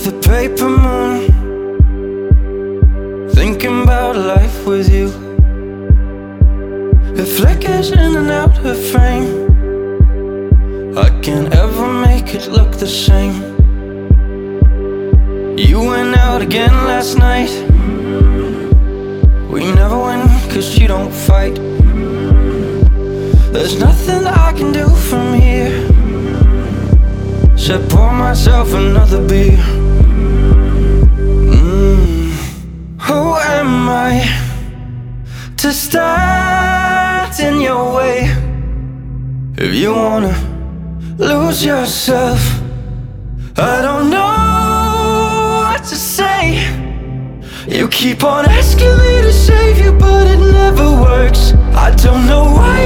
the paper moon, thinking about life with you. It flickers in and out of frame. I can't ever make it look the same. You went out again last night. We never win, cause you don't fight. There's nothing that I can do from here except pour myself another beer. Who am I to stand in your way? If you wanna lose yourself, I don't know what to say. You keep on asking me to save you, but it never works. I don't know why